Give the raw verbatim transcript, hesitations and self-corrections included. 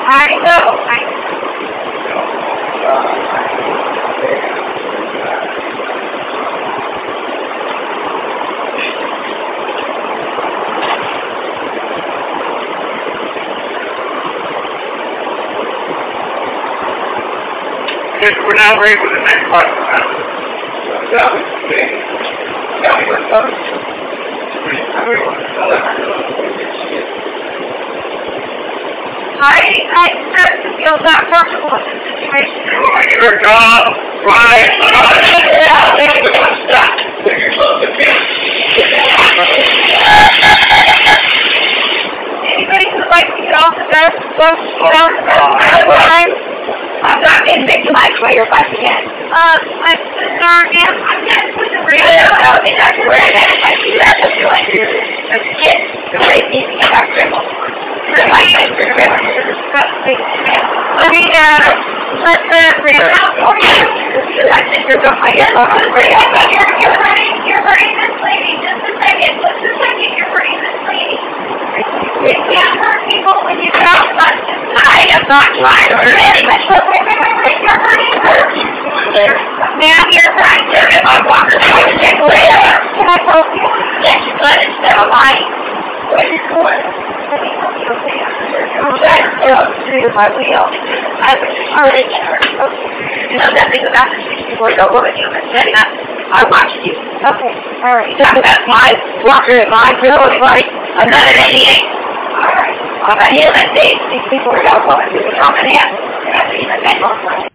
I know. I We're not ready for the next part. That was the thing. That was the I, I start to feel that comfortable in this situation. You're not right. Anybody who'd like to get off the bus, go down the line. I'm not getting victimized by your bus again. Uh, I'm sorry, ma'am. I'm not supposed to bring it up. It's not where I'm at. I do that. That's what I do. A kid, the way he's got criminal. For my life, for criminal. It's disgusting. Let me, uh, let's, uh, bring it up. I think you're going to get off the bring it up. You're, you're hurting, you're hurting this lady. Just a second. Just a second. You're hurting this lady. You can't hurt people when you don't. I am not trying to hurt anyone. You're hurting her. Ma'am, you're trying to hurt my walker. Can I help you? Yes, but instead of lying. What is going on? I'm trying to help you my wheel. I'm hurting her. You know nothing about this before you go over you. I watched you. Okay, alright. That's my walker and my wheel is right. I'm not an eighty-eight. Alright. I'm a human being. These people are going to do something else.